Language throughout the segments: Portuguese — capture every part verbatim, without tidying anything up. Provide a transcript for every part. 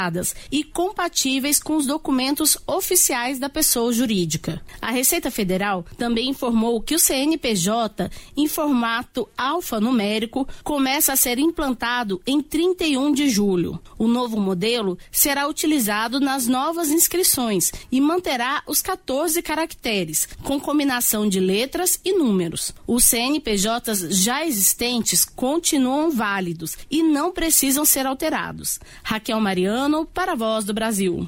e compatíveis com os documentos oficiais da pessoa jurídica. A Receita Federal também informou que o C N P J, em formato alfanumérico, começa a ser implantado em trinta e um de julho. O novo modelo será utilizado nas novas inscrições e manterá os quatorze caracteres, com combinação de letras e números. Os C N P Js já existentes continuam válidos e não precisam ser alterados. Raquel Mariano, para a Voz do Brasil.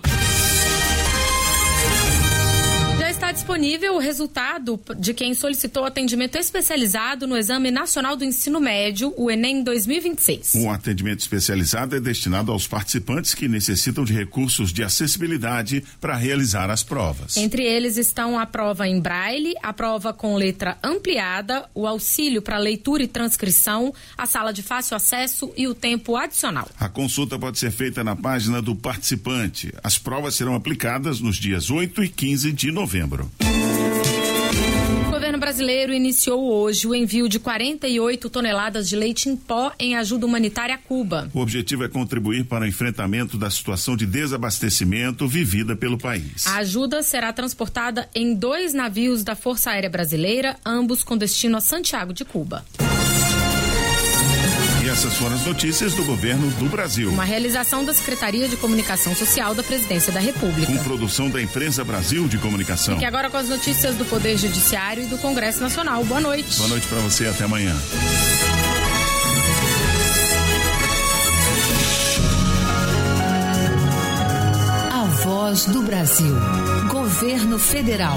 Está disponível o resultado de quem solicitou atendimento especializado no Exame Nacional do Ensino Médio, o Enem dois mil e vinte e seis. Um atendimento especializado é destinado aos participantes que necessitam de recursos de acessibilidade para realizar as provas. Entre eles estão a prova em braille, a prova com letra ampliada, o auxílio para leitura e transcrição, a sala de fácil acesso e o tempo adicional. A consulta pode ser feita na página do participante. As provas serão aplicadas nos dias oito e quinze de novembro. O governo brasileiro iniciou hoje o envio de quarenta e oito toneladas de leite em pó em ajuda humanitária a Cuba. O objetivo é contribuir para o enfrentamento da situação de desabastecimento vivida pelo país. A ajuda será transportada em dois navios da Força Aérea Brasileira, ambos com destino a Santiago de Cuba. E essas foram as notícias do governo do Brasil. Uma realização da Secretaria de Comunicação Social da Presidência da República. Com produção da Empresa Brasil de Comunicação. Fique agora com as notícias do Poder Judiciário e do Congresso Nacional. Boa noite. Boa noite para você, até amanhã. A Voz do Brasil. Governo Federal.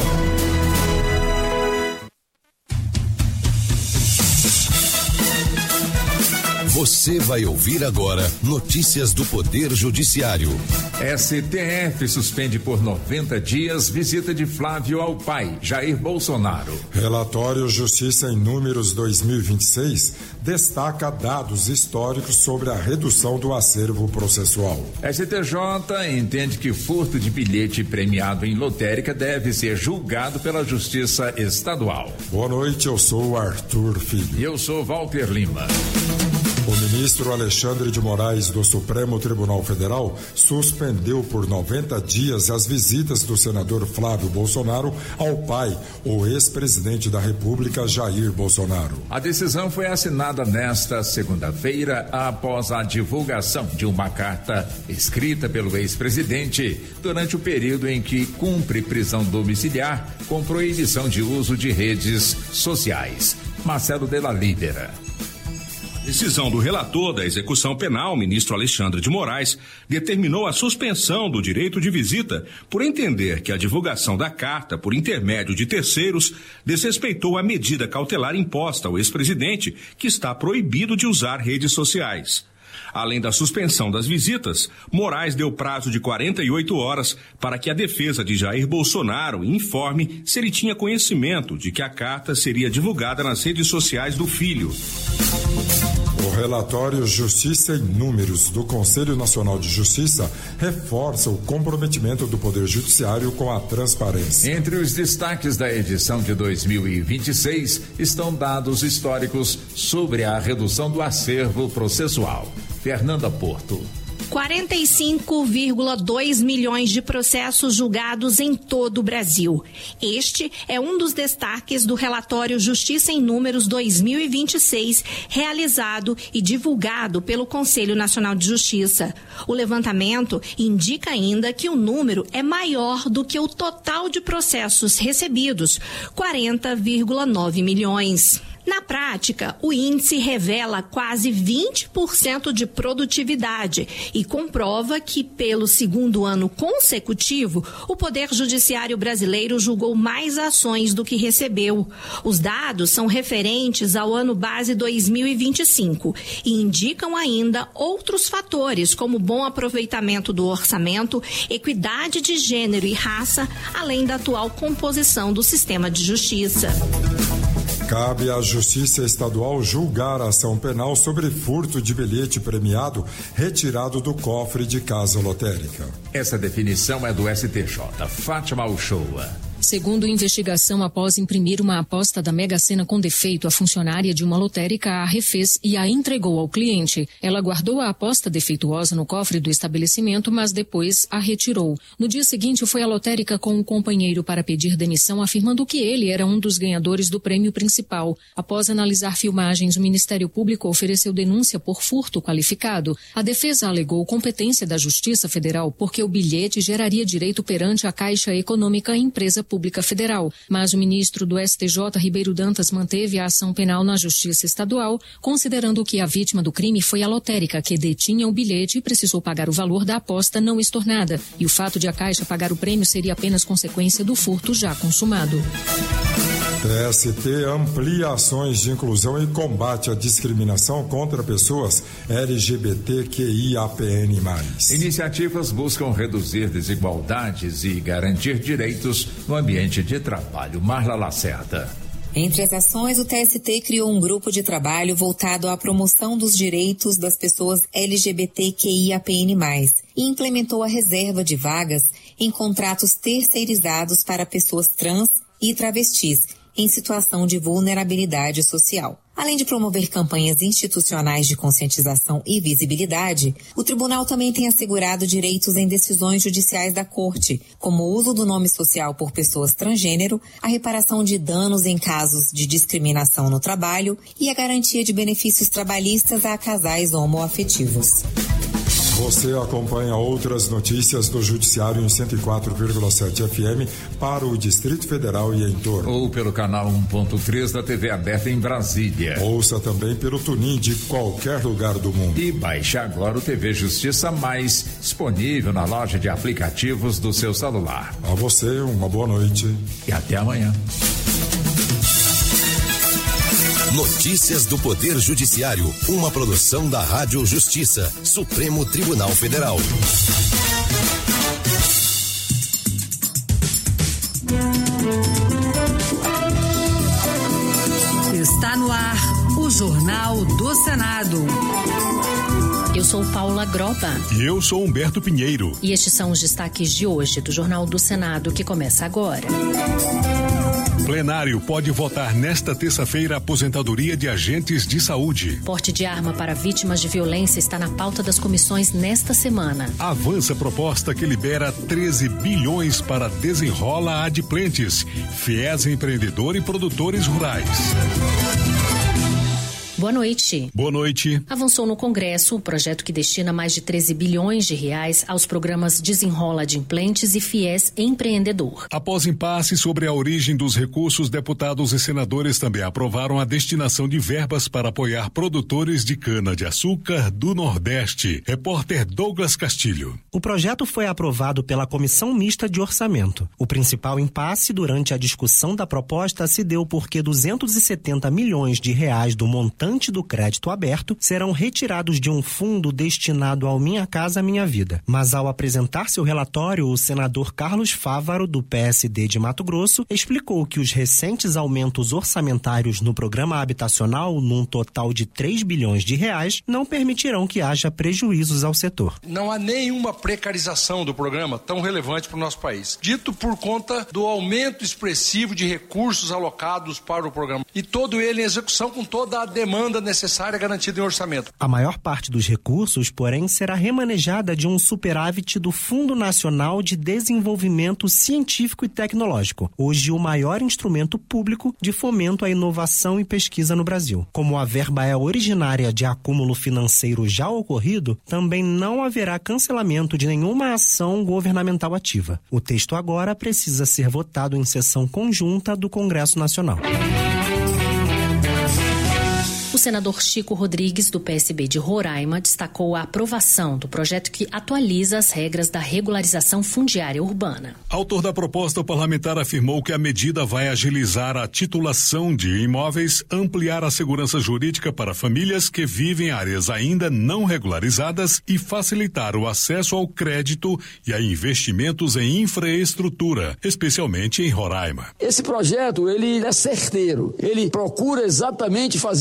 Você vai ouvir agora notícias do Poder Judiciário. S T F suspende por noventa dias visita de Flávio ao pai, Jair Bolsonaro. Relatório Justiça em Números dois mil e vinte e seis destaca dados históricos sobre a redução do acervo processual. S T J entende que furto de bilhete premiado em lotérica deve ser julgado pela Justiça Estadual. Boa noite, eu sou o Arthur Filho. E eu sou Walter Lima. O ministro Alexandre de Moraes do Supremo Tribunal Federal suspendeu por noventa dias as visitas do senador Flávio Bolsonaro ao pai, o ex-presidente da República, Jair Bolsonaro. A decisão foi assinada nesta segunda-feira após a divulgação de uma carta escrita pelo ex-presidente durante o período em que cumpre prisão domiciliar com proibição de uso de redes sociais. Marcelo Della Lídera. Decisão do relator da execução penal, ministro Alexandre de Moraes, determinou a suspensão do direito de visita por entender que a divulgação da carta por intermédio de terceiros desrespeitou a medida cautelar imposta ao ex-presidente, que está proibido de usar redes sociais. Além da suspensão das visitas, Moraes deu prazo de quarenta e oito horas para que a defesa de Jair Bolsonaro informe se ele tinha conhecimento de que a carta seria divulgada nas redes sociais do filho. O relatório Justiça em Números do Conselho Nacional de Justiça reforça o comprometimento do Poder Judiciário com a transparência. Entre os destaques da edição de dois mil e vinte e seis estão dados históricos sobre a redução do acervo processual. Fernanda Porto. quarenta e cinco vírgula dois milhões de processos julgados em todo o Brasil. Este é um dos destaques do relatório Justiça em Números dois mil e vinte e seis, realizado e divulgado pelo Conselho Nacional de Justiça. O levantamento indica ainda que o número é maior do que o total de processos recebidos, quarenta vírgula nove milhões. Na prática, o índice revela quase vinte por cento de produtividade e comprova que, pelo segundo ano consecutivo, o Poder Judiciário brasileiro julgou mais ações do que recebeu. Os dados são referentes ao ano base dois mil e vinte e cinco e indicam ainda outros fatores, como bom aproveitamento do orçamento, equidade de gênero e raça, além da atual composição do sistema de justiça. Cabe à Justiça Estadual julgar a ação penal sobre furto de bilhete premiado retirado do cofre de casa lotérica. Essa definição é do S T J. Fátima Uchoa. Segundo investigação, após imprimir uma aposta da Mega Sena com defeito, a funcionária de uma lotérica a refez e a entregou ao cliente. Ela guardou a aposta defeituosa no cofre do estabelecimento, mas depois a retirou. No dia seguinte, foi à lotérica com um companheiro para pedir demissão, afirmando que ele era um dos ganhadores do prêmio principal. Após analisar filmagens, o Ministério Público ofereceu denúncia por furto qualificado. A defesa alegou competência da Justiça Federal porque o bilhete geraria direito perante a Caixa Econômica e Empresa Pública Federal, mas o ministro do S T J, Ribeiro Dantas, manteve a ação penal na Justiça Estadual, considerando que a vítima do crime foi a lotérica, que detinha o bilhete e precisou pagar o valor da aposta não estornada, e o fato de a Caixa pagar o prêmio seria apenas consequência do furto já consumado. T S T amplia ações de inclusão e combate à discriminação contra pessoas L G B T Q I A P N mais. Iniciativas buscam reduzir desigualdades e garantir direitos no ambiente de trabalho. Marla Lacerda. Entre as ações, o T S T criou um grupo de trabalho voltado à promoção dos direitos das pessoas L G B T Q I A P N mais, e implementou a reserva de vagas em contratos terceirizados para pessoas trans e travestis em situação de vulnerabilidade social. Além de promover campanhas institucionais de conscientização e visibilidade, o tribunal também tem assegurado direitos em decisões judiciais da Corte, como o uso do nome social por pessoas transgênero, a reparação de danos em casos de discriminação no trabalho e a garantia de benefícios trabalhistas a casais homoafetivos. Você acompanha outras notícias do Judiciário em cento e quatro vírgula sete F M para o Distrito Federal e em torno. Ou pelo canal um ponto três da T V aberta em Brasília. Ouça também pelo TuneIn de qualquer lugar do mundo. E baixe agora o T V Justiça Mais, disponível na loja de aplicativos do seu celular. A você, uma boa noite. E até amanhã. Notícias do Poder Judiciário, uma produção da Rádio Justiça, Supremo Tribunal Federal. Está no ar o Jornal do Senado. Eu sou Paula Groba. E eu sou Humberto Pinheiro. E estes são os destaques de hoje do Jornal do Senado, que começa agora. Plenário pode votar nesta terça-feira a aposentadoria de agentes de saúde. Porte de arma para vítimas de violência está na pauta das comissões nesta semana. Avança proposta que libera treze bilhões para Desenrola Adplentes, FIES Empreendedor e Produtores Rurais. Boa noite. Boa noite. Avançou no Congresso o projeto que destina mais de treze bilhões de reais aos programas Desenrola Adplentes e FIES Empreendedor. Após impasse sobre a origem dos recursos, deputados e senadores também aprovaram a destinação de verbas para apoiar produtores de cana-de-açúcar do Nordeste. Repórter Douglas Castilho. O projeto foi aprovado pela Comissão Mista de Orçamento. O principal impasse durante a discussão da proposta se deu porque duzentos e setenta milhões de reais do montante do crédito aberto serão retirados de um fundo destinado ao Minha Casa Minha Vida. Mas ao apresentar seu relatório, o senador Carlos Fávaro, do P S D de Mato Grosso, explicou que os recentes aumentos orçamentários no programa habitacional, num total de três bilhões de reais, não permitirão que haja prejuízos ao setor. Não há nenhuma precarização do programa tão relevante para o nosso país, dito por conta do aumento expressivo de recursos alocados para o programa, e todo ele em execução com toda a demanda demanda necessária garantida em orçamento. A maior parte dos recursos, porém, será remanejada de um superávit do Fundo Nacional de Desenvolvimento Científico e Tecnológico, hoje o maior instrumento público de fomento à inovação e pesquisa no Brasil. Como a verba é originária de acúmulo financeiro já ocorrido, também não haverá cancelamento de nenhuma ação governamental ativa. O texto agora precisa ser votado em sessão conjunta do Congresso Nacional. O senador Chico Rodrigues, do P S B de Roraima, destacou a aprovação do projeto que atualiza as regras da regularização fundiária urbana. Autor da proposta, o parlamentar afirmou que a medida vai agilizar a titulação de imóveis, ampliar a segurança jurídica para famílias que vivem em áreas ainda não regularizadas e facilitar o acesso ao crédito e a investimentos em infraestrutura, especialmente em Roraima. Esse projeto, ele é certeiro. Ele procura exatamente fazer com que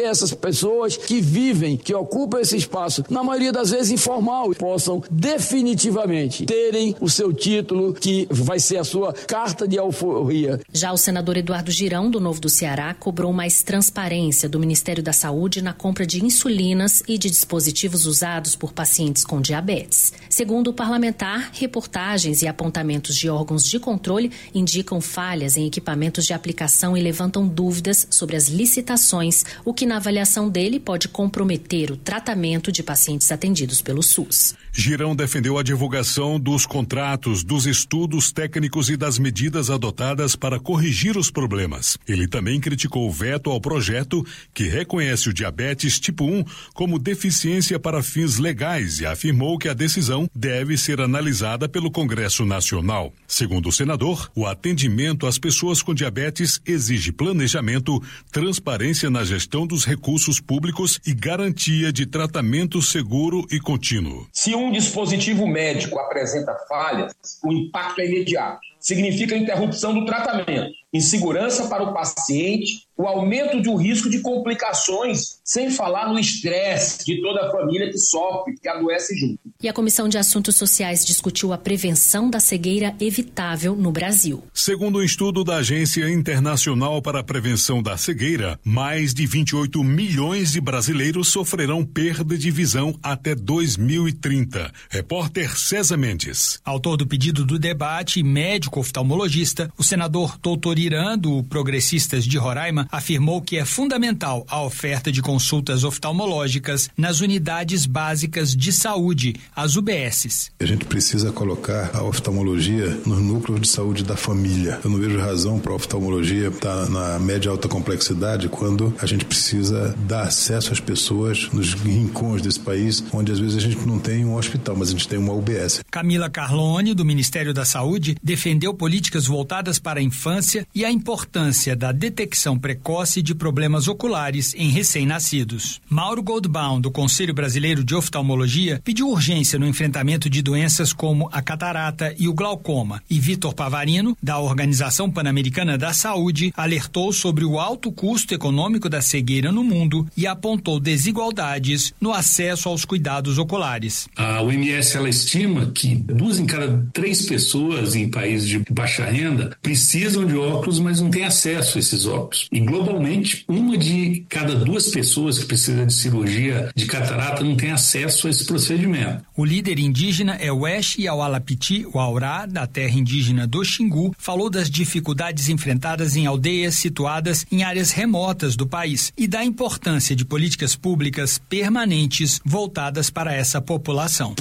essas pessoas que vivem, que ocupam esse espaço, na maioria das vezes informal, possam definitivamente terem o seu título, que vai ser a sua carta de alforria. Já o senador Eduardo Girão, do Novo do Ceará, cobrou mais transparência do Ministério da Saúde na compra de insulinas e de dispositivos usados por pacientes com diabetes. Segundo o parlamentar, reportagens e apontamentos de órgãos de controle indicam falhas em equipamentos de aplicação e levantam dúvidas sobre as licitações, o que na avaliação dele pode comprometer o tratamento de pacientes atendidos pelo SUS. Girão defendeu a divulgação dos contratos, dos estudos técnicos e das medidas adotadas para corrigir os problemas. Ele também criticou o veto ao projeto que reconhece o diabetes tipo um como deficiência para fins legais e afirmou que a decisão deve ser analisada pelo Congresso Nacional. Segundo o senador, o atendimento às pessoas com diabetes exige planejamento, transparência na gestão dos recursos públicos e garantia de tratamento seguro e contínuo. Se um dispositivo médico apresenta falhas, o impacto é imediato. Significa interrupção do tratamento, insegurança para o paciente, o aumento do risco de complicações, sem falar no estresse de toda a família que sofre, que adoece junto. E a Comissão de Assuntos Sociais discutiu a prevenção da cegueira evitável no Brasil. Segundo um estudo da Agência Internacional para a Prevenção da Cegueira, mais de vinte e oito milhões de brasileiros sofrerão perda de visão até dois mil e trinta. Repórter César Mendes. Autor do pedido do debate, médico oftalmologista, o senador doutor Irã, do Progressistas de Roraima, afirmou que é fundamental a oferta de consultas oftalmológicas nas unidades básicas de saúde, as U B Ss. A gente precisa colocar a oftalmologia nos núcleos de saúde da família. Eu não vejo razão para a oftalmologia estar na média e alta complexidade quando a gente precisa dar acesso às pessoas nos rincões desse país, onde às vezes a gente não tem um hospital, mas a gente tem uma U B S. Camila Carlone, do Ministério da Saúde, defendeu políticas voltadas para a infância e a importância da detecção precoce de problemas oculares em recém-nascidos. Mauro Goldbaum, do Conselho Brasileiro de Oftalmologia, pediu urgência no enfrentamento de doenças como a catarata e o glaucoma. E Vitor Pavarino, da Organização Pan-Americana da Saúde, alertou sobre o alto custo econômico da cegueira no mundo e apontou desigualdades no acesso aos cuidados oculares. A O M S ela estima que duas em cada três pessoas em países de baixa renda precisam de óculos, mas não têm acesso a esses óculos. E globalmente, uma de cada duas pessoas que precisa de cirurgia de catarata não tem acesso a esse procedimento. O líder indígena é Wesh Yawalapiti Waurá, da terra indígena do Xingu, falou das dificuldades enfrentadas em aldeias situadas em áreas remotas do país e da importância de políticas públicas permanentes voltadas para essa população.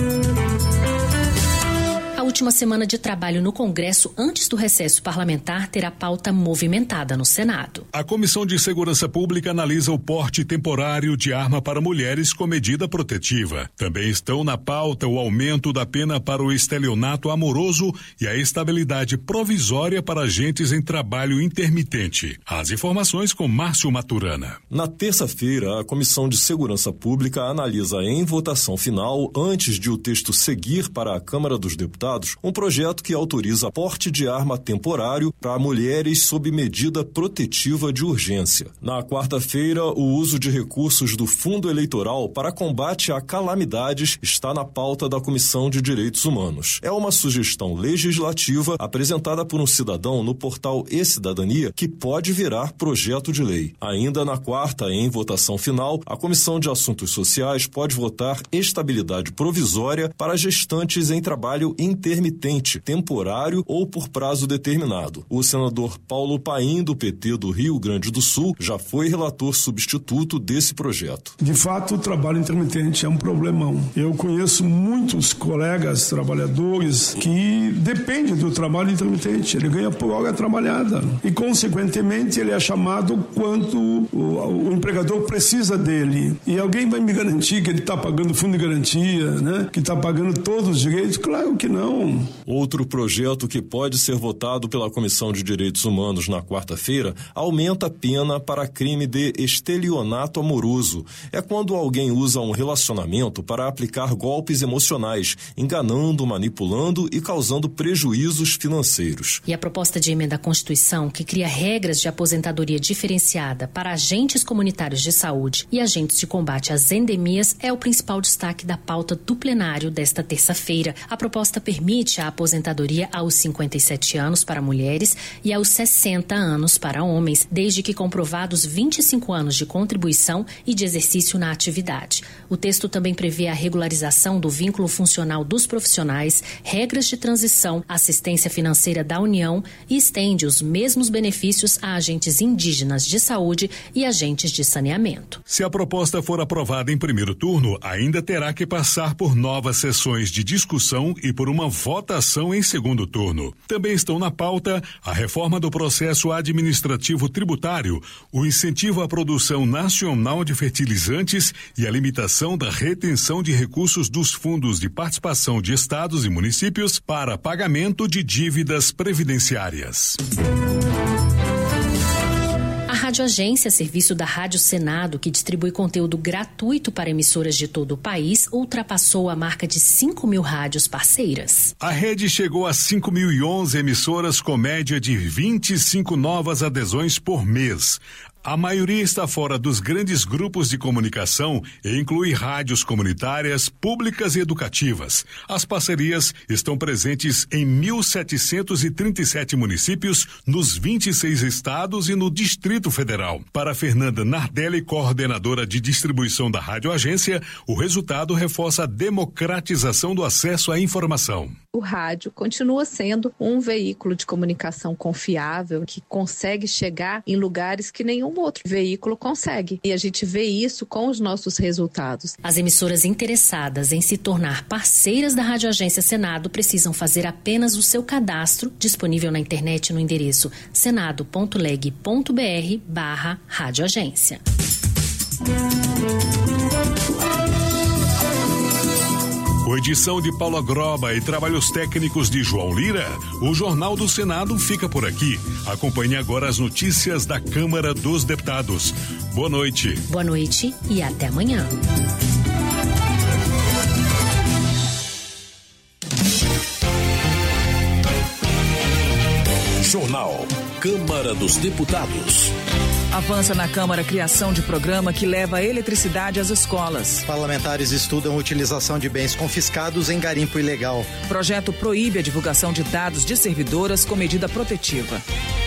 A última semana de trabalho no Congresso antes do recesso parlamentar terá pauta movimentada no Senado. A Comissão de Segurança Pública analisa o porte temporário de arma para mulheres com medida protetiva. Também estão na pauta o aumento da pena para o estelionato amoroso e a estabilidade provisória para agentes em trabalho intermitente. As informações com Márcio Maturana. Na terça-feira, a Comissão de Segurança Pública analisa em votação final, antes de o texto seguir para a Câmara dos Deputados, um projeto que autoriza porte de arma temporário para mulheres sob medida protetiva de urgência. Na quarta-feira, o uso de recursos do Fundo Eleitoral para combate a calamidades está na pauta da Comissão de Direitos Humanos. É uma sugestão legislativa apresentada por um cidadão no portal E-Cidadania que pode virar projeto de lei. Ainda na quarta, em votação final, a Comissão de Assuntos Sociais pode votar estabilidade provisória para gestantes em trabalho intermitente intermitente, temporário ou por prazo determinado. O senador Paulo Paim, do P T do Rio Grande do Sul, já foi relator substituto desse projeto. De fato, o trabalho intermitente é um problemão. Eu conheço muitos colegas trabalhadores que dependem do trabalho intermitente. Ele ganha por hora trabalhada e, consequentemente, ele é chamado quanto o, o empregador precisa dele. E alguém vai me garantir que ele está pagando fundo de garantia, né? Que está pagando todos os direitos? Claro que não. não. Outro projeto que pode ser votado pela Comissão de Direitos Humanos na quarta-feira aumenta a pena para crime de estelionato amoroso. É quando alguém usa um relacionamento para aplicar golpes emocionais, enganando, manipulando e causando prejuízos financeiros. E a proposta de emenda à Constituição, que cria regras de aposentadoria diferenciada para agentes comunitários de saúde e agentes de combate às endemias, é o principal destaque da pauta do plenário desta terça-feira. A proposta permite a aposentadoria aos cinquenta e sete anos para mulheres e aos sessenta anos para homens, desde que comprovados vinte e cinco anos de contribuição e de exercício na atividade. O texto também prevê a regularização do vínculo funcional dos profissionais, regras de transição, assistência financeira da União e estende os mesmos benefícios a agentes indígenas de saúde e agentes de saneamento. Se a proposta for aprovada em primeiro turno, ainda terá que passar por novas sessões de discussão e por uma votação em segundo turno. Também estão na pauta a reforma do processo administrativo tributário, o incentivo à produção nacional de fertilizantes e a limitação da retenção de recursos dos fundos de participação de estados e municípios para pagamento de dívidas previdenciárias. A Rádio Agência, serviço da Rádio Senado, que distribui conteúdo gratuito para emissoras de todo o país, ultrapassou a marca de cinco mil rádios parceiras. A rede chegou a cinco mil e onze emissoras, com média de vinte e cinco novas adesões por mês. A maioria está fora dos grandes grupos de comunicação e inclui rádios comunitárias, públicas e educativas. As parcerias estão presentes em mil setecentos e trinta e sete municípios, nos vinte e seis estados e no Distrito Federal. Para Fernanda Nardelli, coordenadora de distribuição da Rádio Agência, o resultado reforça a democratização do acesso à informação. O rádio continua sendo um veículo de comunicação confiável que consegue chegar em lugares que nenhum outro veículo consegue. E a gente vê isso com os nossos resultados. As emissoras interessadas em se tornar parceiras da Rádio Agência Senado precisam fazer apenas o seu cadastro, disponível na internet no endereço senado.leg.br barra Rádio Agência. Com edição de Paula Groba e trabalhos técnicos de João Lira, o Jornal do Senado fica por aqui. Acompanhe agora as notícias da Câmara dos Deputados. Boa noite. Boa noite e até amanhã. Jornal Câmara dos Deputados. Avança na Câmara a criação de programa que leva a eletricidade às escolas. Parlamentares estudam a utilização de bens confiscados em garimpo ilegal. O projeto proíbe a divulgação de dados de servidoras com medida protetiva.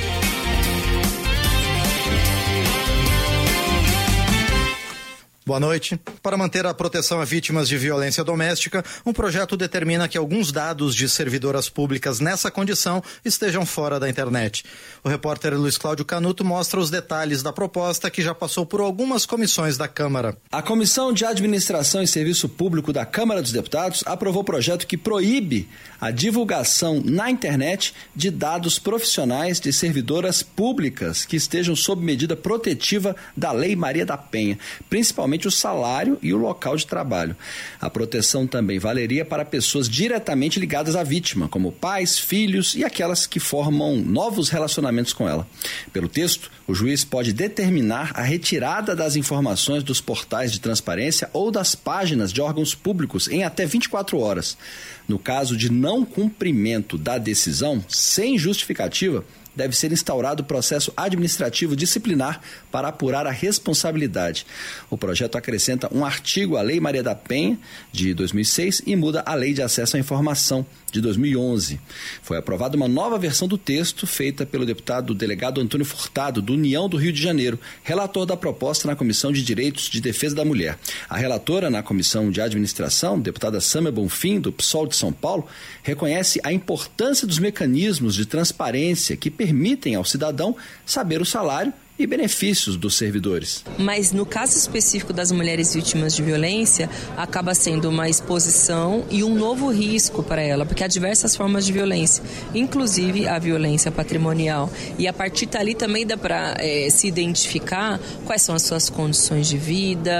Boa noite. Para manter a proteção a vítimas de violência doméstica, um projeto determina que alguns dados de servidoras públicas nessa condição estejam fora da internet. O repórter Luiz Cláudio Canuto mostra os detalhes da proposta, que já passou por algumas comissões da Câmara. A Comissão de Administração e Serviço Público da Câmara dos Deputados aprovou o projeto que proíbe a divulgação na internet de dados profissionais de servidoras públicas que estejam sob medida protetiva da Lei Maria da Penha, principalmente o salário e o local de trabalho. A proteção também valeria para pessoas diretamente ligadas à vítima, como pais, filhos e aquelas que formam novos relacionamentos com ela. Pelo texto, o juiz pode determinar a retirada das informações dos portais de transparência ou das páginas de órgãos públicos em até vinte e quatro horas. No caso de não cumprimento da decisão, sem justificativa, deve ser instaurado processo administrativo disciplinar para apurar a responsabilidade. O projeto acrescenta um artigo à Lei Maria da Penha, de dois mil e seis, e muda a Lei de Acesso à Informação, de dois mil e onze. Foi aprovada uma nova versão do texto, feita pelo deputado delegado Antônio Furtado, do União do Rio de Janeiro, relator da proposta na Comissão de Direitos de Defesa da Mulher. A relatora na Comissão de Administração, deputada Sâmia Bonfim, do P SOL de São Paulo, reconhece a importância dos mecanismos de transparência que permitem ao cidadão saber o salário e benefícios dos servidores. Mas no caso específico das mulheres vítimas de violência, acaba sendo uma exposição e um novo risco para ela, porque há diversas formas de violência, inclusive a violência patrimonial. E a partir dali também dá para é, se identificar quais são as suas condições de vida,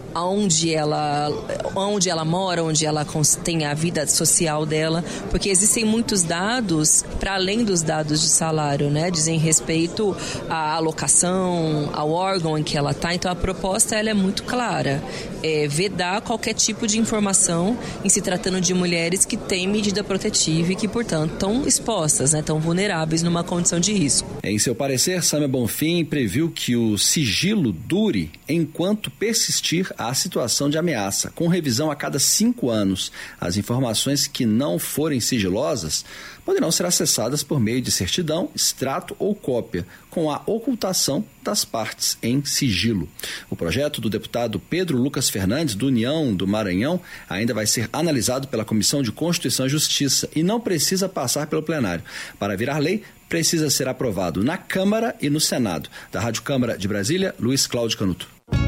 onde ela, onde ela mora, onde ela tem a vida social dela, porque existem muitos dados para além dos dados de salário, né? Dizem respeito à alocação, ao órgão em que ela está. Então a proposta ela é muito clara, é vedar qualquer tipo de informação em se tratando de mulheres que têm medida protetiva e que, portanto, estão expostas, né? Estão vulneráveis numa condição de risco. Em seu parecer, Sâmia Bonfim previu que o sigilo dure enquanto persistir a situação de ameaça, com revisão a cada cinco anos. As informações que não forem sigilosas poderão ser acessadas por meio de certidão, extrato ou cópia, com a ocultação das partes em sigilo. O projeto do deputado Pedro Lucas Fernandes, do União do Maranhão, ainda vai ser analisado pela Comissão de Constituição e Justiça e não precisa passar pelo plenário. Para virar lei, precisa ser aprovado na Câmara e no Senado. Da Rádio Câmara de Brasília, Luiz Cláudio Canuto.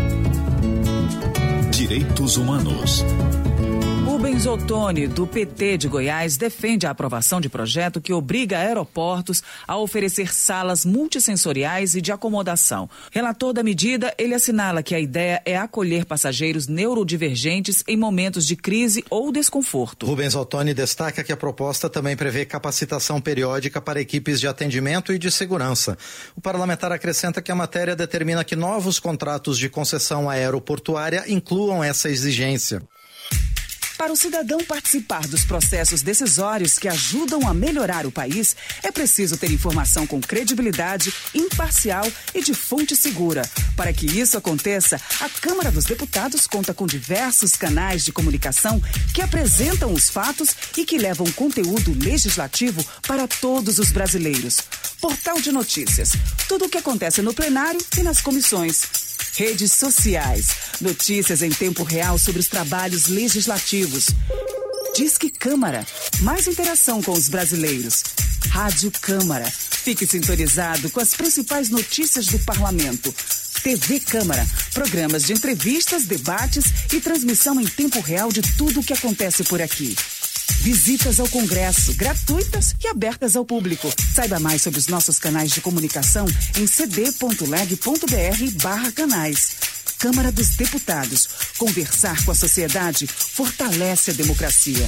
Direitos Humanos. Rubens Ottoni, do P T de Goiás, defende a aprovação de projeto que obriga aeroportos a oferecer salas multissensoriais e de acomodação. Relator da medida, ele assinala que a ideia é acolher passageiros neurodivergentes em momentos de crise ou desconforto. Rubens Ottoni destaca que a proposta também prevê capacitação periódica para equipes de atendimento e de segurança. O parlamentar acrescenta que a matéria determina que novos contratos de concessão aeroportuária incluam essa exigência. Para o cidadão participar dos processos decisórios que ajudam a melhorar o país, é preciso ter informação com credibilidade, imparcial e de fonte segura. Para que isso aconteça, a Câmara dos Deputados conta com diversos canais de comunicação que apresentam os fatos e que levam conteúdo legislativo para todos os brasileiros. Portal de notícias. Tudo o que acontece no plenário e nas comissões. Redes sociais. Notícias em tempo real sobre os trabalhos legislativos. Disque Câmara. Mais interação com os brasileiros. Rádio Câmara. Fique sintonizado com as principais notícias do parlamento. T V Câmara. Programas de entrevistas, debates e transmissão em tempo real de tudo o que acontece por aqui. Visitas ao Congresso, gratuitas e abertas ao público. Saiba mais sobre os nossos canais de comunicação em cd.leg.br barra canais. Câmara dos Deputados. Conversar com a sociedade fortalece a democracia.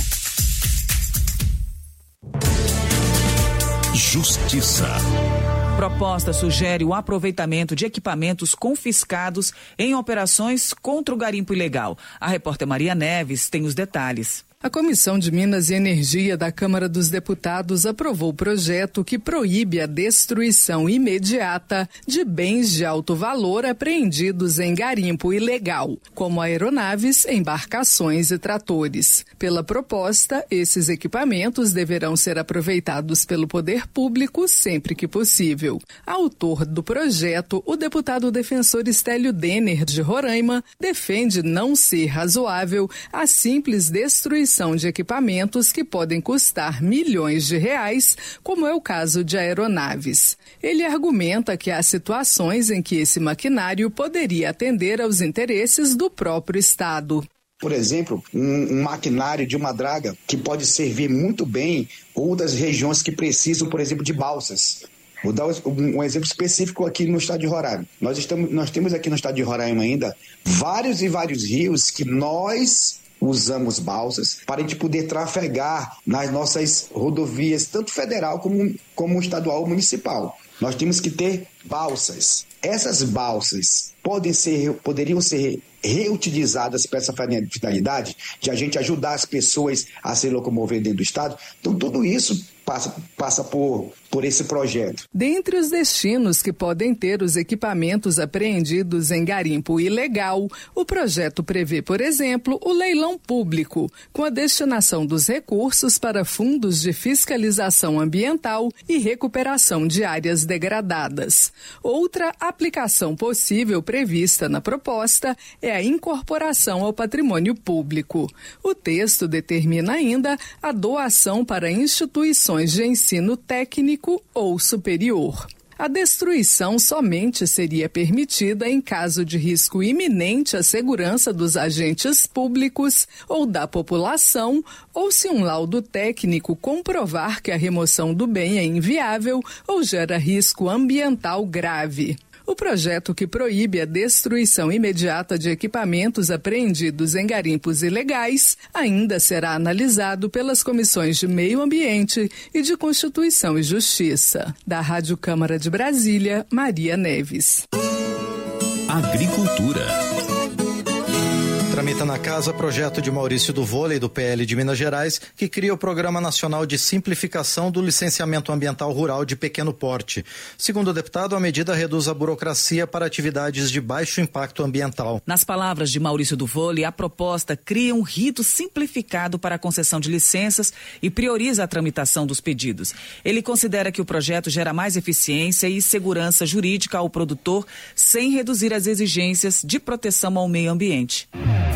Justiça. Proposta sugere o aproveitamento de equipamentos confiscados em operações contra o garimpo ilegal. A repórter Maria Neves tem os detalhes. A Comissão de Minas e Energia da Câmara dos Deputados aprovou o projeto que proíbe a destruição imediata de bens de alto valor apreendidos em garimpo ilegal, como aeronaves, embarcações e tratores. Pela proposta, esses equipamentos deverão ser aproveitados pelo poder público sempre que possível. Autor do projeto, o deputado defensor Estélio Denner, de Roraima, defende não ser razoável a simples destruição de equipamentos que podem custar milhões de reais, como é o caso de aeronaves. Ele argumenta que há situações em que esse maquinário poderia atender aos interesses do próprio Estado. Por exemplo, um, um maquinário de uma draga que pode servir muito bem ou das regiões que precisam, por exemplo, de balsas. Vou dar um, um exemplo específico aqui no estado de Roraima. Nós, estamos, nós temos aqui no estado de Roraima ainda vários e vários rios que nós usamos balsas para a gente poder trafegar nas nossas rodovias, tanto federal como, como estadual municipal. Nós temos que ter balsas. Essas balsas podem ser, poderiam ser reutilizadas para essa finalidade de a gente ajudar as pessoas a se locomover dentro do estado. Então, tudo isso passa, passa por, por esse projeto. Dentre os destinos que podem ter os equipamentos apreendidos em garimpo ilegal, o projeto prevê, por exemplo, o leilão público, com a destinação dos recursos para fundos de fiscalização ambiental e recuperação de áreas degradadas. Outra aplicação possível prevista na proposta é a incorporação ao patrimônio público. O texto determina ainda a doação para instituições de ensino técnico ou superior. A destruição somente seria permitida em caso de risco iminente à segurança dos agentes públicos ou da população, ou se um laudo técnico comprovar que a remoção do bem é inviável ou gera risco ambiental grave. O projeto que proíbe a destruição imediata de equipamentos apreendidos em garimpos ilegais ainda será analisado pelas comissões de Meio Ambiente e de Constituição e Justiça. Da Rádio Câmara de Brasília, Maria Neves. Agricultura. Tramita na casa projeto de Maurício do Vôlei, do P L de Minas Gerais, que cria o Programa Nacional de Simplificação do Licenciamento Ambiental Rural de Pequeno Porte. Segundo o deputado, a medida reduz a burocracia para atividades de baixo impacto ambiental. Nas palavras de Maurício do Vôlei, a proposta cria um rito simplificado para a concessão de licenças e prioriza a tramitação dos pedidos. Ele considera que o projeto gera mais eficiência e segurança jurídica ao produtor, sem reduzir as exigências de proteção ao meio ambiente.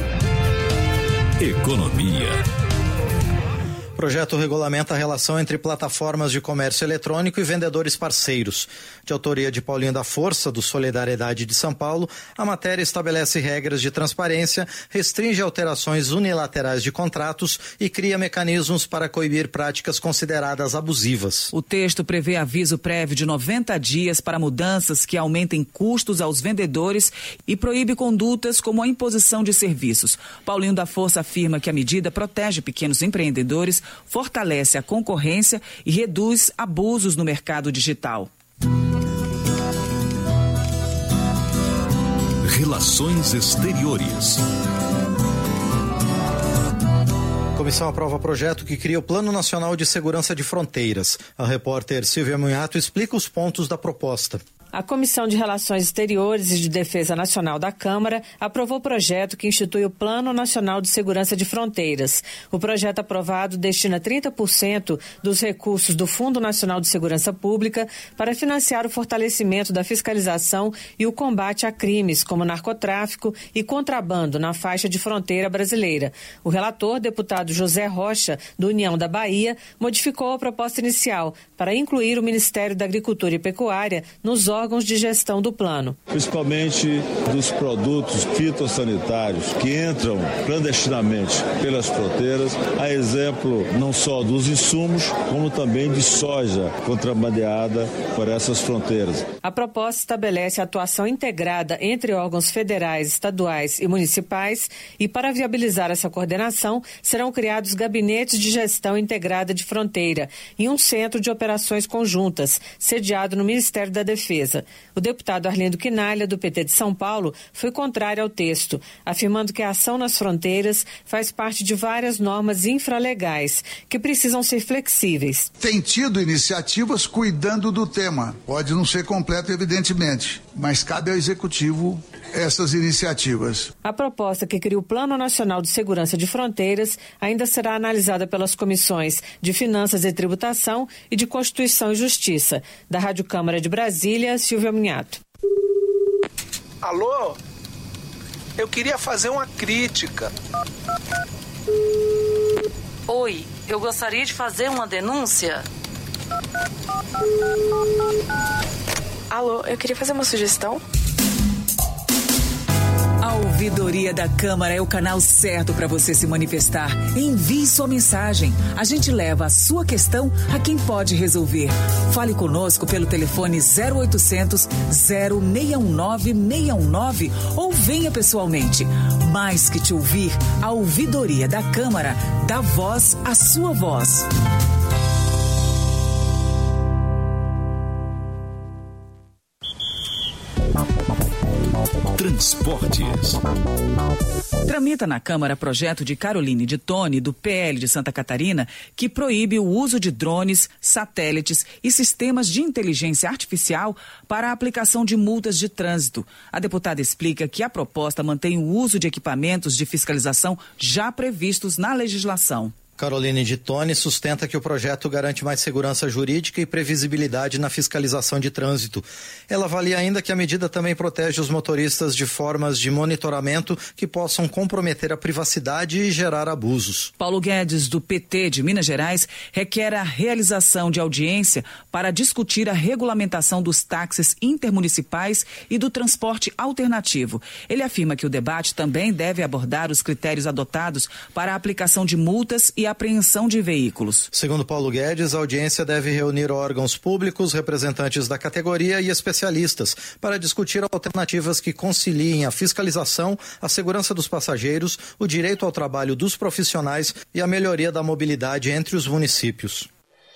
Economia. O projeto regulamenta a relação entre plataformas de comércio eletrônico e vendedores parceiros. De autoria de Paulinho da Força, do Solidariedade de São Paulo, a matéria estabelece regras de transparência, restringe alterações unilaterais de contratos e cria mecanismos para coibir práticas consideradas abusivas. O texto prevê aviso prévio de noventa dias para mudanças que aumentem custos aos vendedores e proíbe condutas como a imposição de serviços. Paulinho da Força afirma que a medida protege pequenos empreendedores, fortalece a concorrência e reduz abusos no mercado digital. Relações Exteriores. A comissão aprova projeto que cria o Plano Nacional de Segurança de Fronteiras. A repórter Silvia Munhato explica os pontos da proposta. A Comissão de Relações Exteriores e de Defesa Nacional da Câmara aprovou o projeto que institui o Plano Nacional de Segurança de Fronteiras. O projeto aprovado destina trinta por cento dos recursos do Fundo Nacional de Segurança Pública para financiar o fortalecimento da fiscalização e o combate a crimes como narcotráfico e contrabando na faixa de fronteira brasileira. O relator, deputado José Rocha, do União da Bahia, modificou a proposta inicial para incluir o Ministério da Agricultura e Pecuária nos órgãos de gestão do plano. Principalmente dos produtos fitossanitários que entram clandestinamente pelas fronteiras, a exemplo não só dos insumos, como também de soja contrabandeada por essas fronteiras. A proposta estabelece a atuação integrada entre órgãos federais, estaduais e municipais e, para viabilizar essa coordenação, serão criados gabinetes de gestão integrada de fronteira e um centro de operações conjuntas, sediado no Ministério da Defesa. O deputado Arlindo Quinalha, do P T de São Paulo, foi contrário ao texto, afirmando que a ação nas fronteiras faz parte de várias normas infralegais, que precisam ser flexíveis. Tem tido iniciativas cuidando do tema. Pode não ser completo, evidentemente, mas cabe ao Executivo essas iniciativas. A proposta que cria o Plano Nacional de Segurança de Fronteiras ainda será analisada pelas comissões de Finanças e Tributação e de Constituição e Justiça. Da Rádio Câmara de Brasília, Silvia Minhato. Alô? Eu queria fazer uma crítica. Oi, eu gostaria de fazer uma denúncia. Alô, eu queria fazer uma sugestão. A Ouvidoria da Câmara é o canal certo para você se manifestar. Envie sua mensagem. A gente leva a sua questão a quem pode resolver. Fale conosco pelo telefone zero oitocentos, zero seis um nove, seis um nove ou venha pessoalmente. Mais que te ouvir, a Ouvidoria da Câmara dá voz à sua voz. Transportes. Tramita na Câmara projeto de Caroline de Tone, do P L de Santa Catarina, que proíbe o uso de drones, satélites e sistemas de inteligência artificial para a aplicação de multas de trânsito. A deputada explica que a proposta mantém o uso de equipamentos de fiscalização já previstos na legislação. Caroline de Tone sustenta que o projeto garante mais segurança jurídica e previsibilidade na fiscalização de trânsito. Ela avalia ainda que a medida também protege os motoristas de formas de monitoramento que possam comprometer a privacidade e gerar abusos. Paulo Guedes, do P T de Minas Gerais, requer a realização de audiência para discutir a regulamentação dos táxis intermunicipais e do transporte alternativo. Ele afirma que o debate também deve abordar os critérios adotados para a aplicação de multas e apreensão de veículos. Segundo Paulo Guedes, a audiência deve reunir órgãos públicos, representantes da categoria e especialistas para discutir alternativas que conciliem a fiscalização, a segurança dos passageiros, o direito ao trabalho dos profissionais e a melhoria da mobilidade entre os municípios.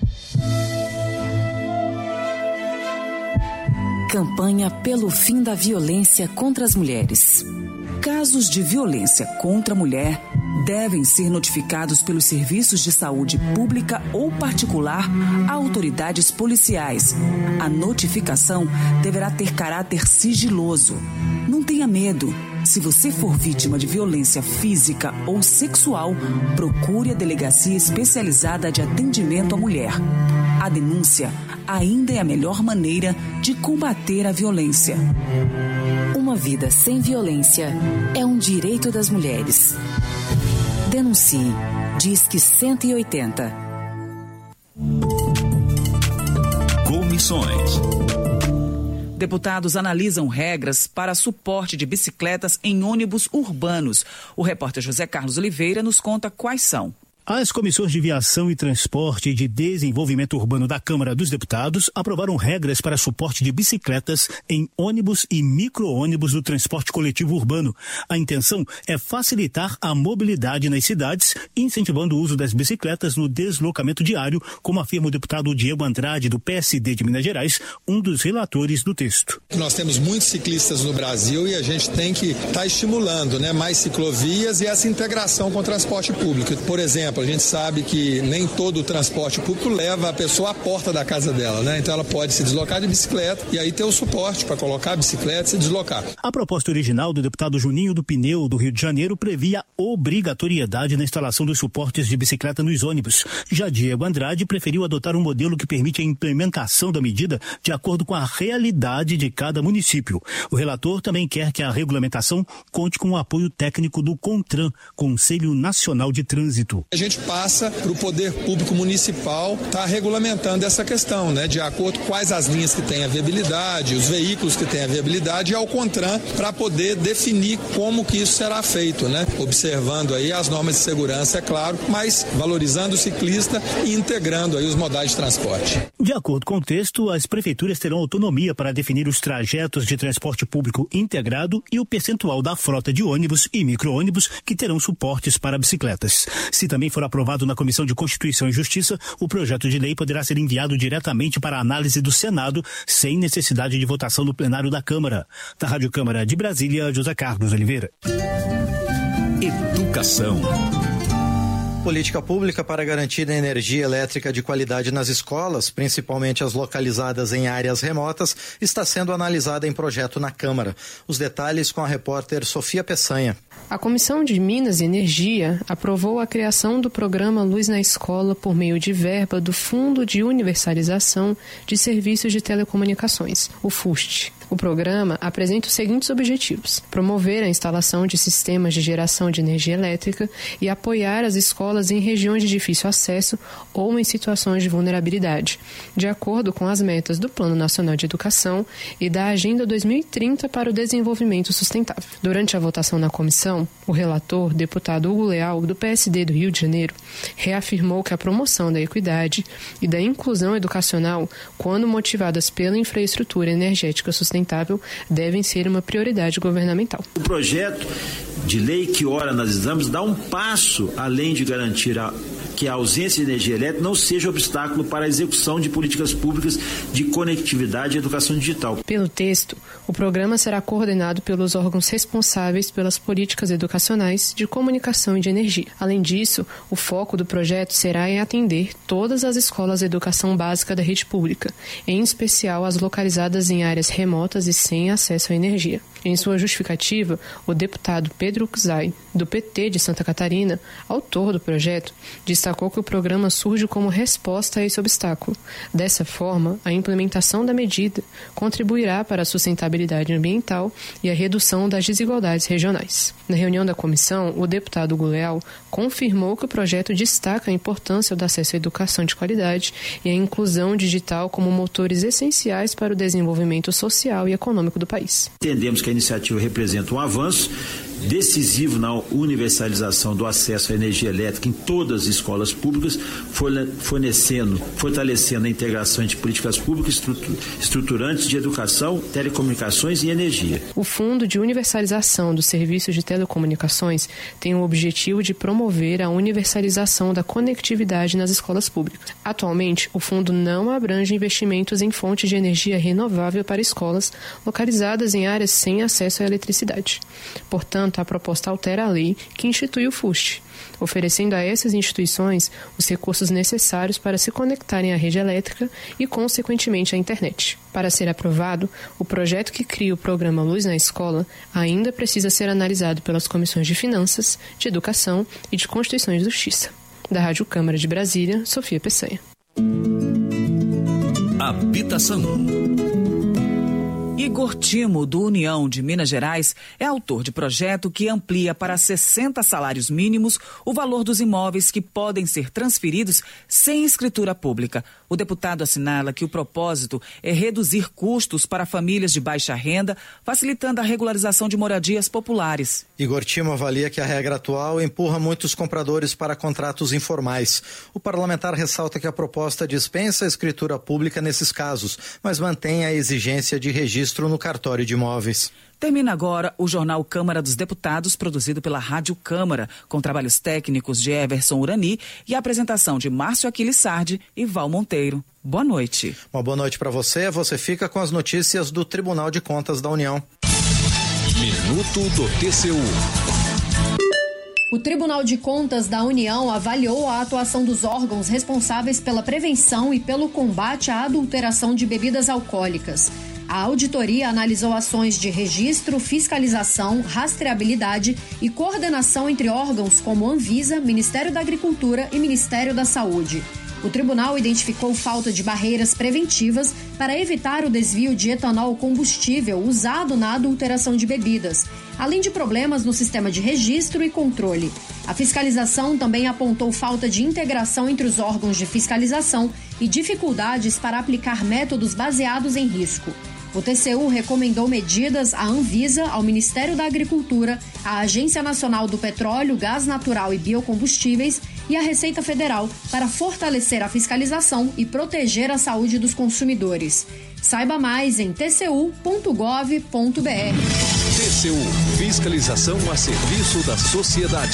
Campanha pelo fim da violência contra as mulheres. Casos de violência contra a mulher devem ser notificados pelos serviços de saúde pública ou particular a autoridades policiais. A notificação deverá ter caráter sigiloso. Não tenha medo. Se você for vítima de violência física ou sexual, procure a Delegacia Especializada de Atendimento à Mulher. A denúncia ainda é a melhor maneira de combater a violência. Uma vida sem violência é um direito das mulheres. Denuncie. Disque cento e oitenta. Comissões. Deputados analisam regras para suporte de bicicletas em ônibus urbanos. O repórter José Carlos Oliveira nos conta quais são. As comissões de Viação e Transporte e de Desenvolvimento Urbano da Câmara dos Deputados aprovaram regras para suporte de bicicletas em ônibus e micro-ônibus do transporte coletivo urbano. A intenção é facilitar a mobilidade nas cidades, incentivando o uso das bicicletas no deslocamento diário, como afirma o deputado Diego Andrade, do P S D de Minas Gerais, um dos relatores do texto. Nós temos muitos ciclistas no Brasil e a gente tem que estar tá estimulando, né, mais ciclovias e essa integração com o transporte público. Por exemplo, a gente sabe que nem todo o transporte público leva a pessoa à porta da casa dela, né? Então ela pode se deslocar de bicicleta e aí ter o suporte para colocar a bicicleta e se deslocar. A proposta original do deputado Juninho do Pneu, do Rio de Janeiro, previa obrigatoriedade na instalação dos suportes de bicicleta nos ônibus. Já Diego Andrade preferiu adotar um modelo que permite a implementação da medida de acordo com a realidade de cada município. O relator também quer que a regulamentação conte com o apoio técnico do CONTRAN, Conselho Nacional de Trânsito. A gente passa para o poder público municipal estar tá regulamentando essa questão, né, de acordo com quais as linhas que têm a viabilidade, os veículos que têm a viabilidade e ao CONTRAN para poder definir como que isso será feito, né, observando aí as normas de segurança, é claro, mas valorizando o ciclista e integrando aí os modais de transporte. De acordo com o texto, as prefeituras terão autonomia para definir os trajetos de transporte público integrado e o percentual da frota de ônibus e micro-ônibus que terão suportes para bicicletas. Se também for aprovado na Comissão de Constituição e Justiça, o projeto de lei poderá ser enviado diretamente para a análise do Senado, sem necessidade de votação no plenário da Câmara. Da Rádio Câmara de Brasília, José Carlos Oliveira. Educação. Política pública para garantir a energia elétrica de qualidade nas escolas, principalmente as localizadas em áreas remotas, está sendo analisada em projeto na Câmara. Os detalhes com a repórter Sofia Peçanha. A Comissão de Minas e Energia aprovou a criação do programa Luz na Escola por meio de verba do Fundo de Universalização de Serviços de Telecomunicações, o FUST. O programa apresenta os seguintes objetivos: promover a instalação de sistemas de geração de energia elétrica e apoiar as escolas em regiões de difícil acesso ou em situações de vulnerabilidade, de acordo com as metas do Plano Nacional de Educação e da Agenda dois mil e trinta para o Desenvolvimento Sustentável. Durante a votação na comissão, o relator, deputado Hugo Leal, do P S D do Rio de Janeiro, reafirmou que a promoção da equidade e da inclusão educacional, quando motivadas pela infraestrutura energética sustentável, devem ser uma prioridade governamental. O projeto de lei que ora nas exames dá um passo além de garantir a, que a ausência de energia elétrica não seja obstáculo para a execução de políticas públicas de conectividade e educação digital. Pelo texto, o programa será coordenado pelos órgãos responsáveis pelas políticas educacionais, de comunicação e de energia. Além disso, o foco do projeto será em atender todas as escolas de educação básica da rede pública, em especial as localizadas em áreas remotas e sem acesso à energia. Em sua justificativa, o deputado Pedro Czai, do P T de Santa Catarina, autor do projeto, destacou que o programa surge como resposta a esse obstáculo. Dessa forma, a implementação da medida contribuirá para a sustentabilidade ambiental e a redução das desigualdades regionais. Na reunião da comissão, o deputado Hugo Leal confirmou que o projeto destaca a importância do acesso à educação de qualidade e a inclusão digital como motores essenciais para o desenvolvimento social e econômico do país. Entendemos que a iniciativa representa um avanço decisivo na universalização do acesso à energia elétrica em todas as escolas públicas, fornecendo, fortalecendo a integração entre políticas públicas estruturantes de educação, telecomunicações e energia. O Fundo de Universalização dos Serviços de Telecomunicações tem o objetivo de promover a universalização da conectividade nas escolas públicas. Atualmente, o fundo não abrange investimentos em fontes de energia renovável para escolas localizadas em áreas sem acesso à eletricidade. Portanto, a proposta altera a lei que institui o FUST, oferecendo a essas instituições os recursos necessários para se conectarem à rede elétrica e, consequentemente, à internet. Para ser aprovado, o projeto que cria o programa Luz na Escola ainda precisa ser analisado pelas comissões de Finanças, de Educação e de Constituição e Justiça. Da Rádio Câmara de Brasília, Sofia Peçanha. Habitação. Igor Timo, do União de Minas Gerais, é autor de projeto que amplia para sessenta salários mínimos o valor dos imóveis que podem ser transferidos sem escritura pública. O deputado assinala que o propósito é reduzir custos para famílias de baixa renda, facilitando a regularização de moradias populares. Igor Timo avalia que a regra atual empurra muitos compradores para contratos informais. O parlamentar ressalta que a proposta dispensa a escritura pública nesses casos, mas mantém a exigência de registro no cartório de imóveis. Termina agora o Jornal Câmara dos Deputados, produzido pela Rádio Câmara, com trabalhos técnicos de Everson Urani e a apresentação de Márcio Aquiles Sardi e Val Monteiro. Boa noite. Uma boa noite para você. Você fica com as notícias do Tribunal de Contas da União. Minuto do T C U. O Tribunal de Contas da União avaliou a atuação dos órgãos responsáveis pela prevenção e pelo combate à adulteração de bebidas alcoólicas. A auditoria analisou ações de registro, fiscalização, rastreabilidade e coordenação entre órgãos como Anvisa, Ministério da Agricultura e Ministério da Saúde. O tribunal identificou falta de barreiras preventivas para evitar o desvio de etanol combustível usado na adulteração de bebidas, além de problemas no sistema de registro e controle. A fiscalização também apontou falta de integração entre os órgãos de fiscalização e dificuldades para aplicar métodos baseados em risco. O T C U recomendou medidas à Anvisa, ao Ministério da Agricultura, à Agência Nacional do Petróleo, Gás Natural e Biocombustíveis e à Receita Federal para fortalecer a fiscalização e proteger a saúde dos consumidores. Saiba mais em t c u ponto gov ponto b r. T C U, fiscalização a serviço da sociedade.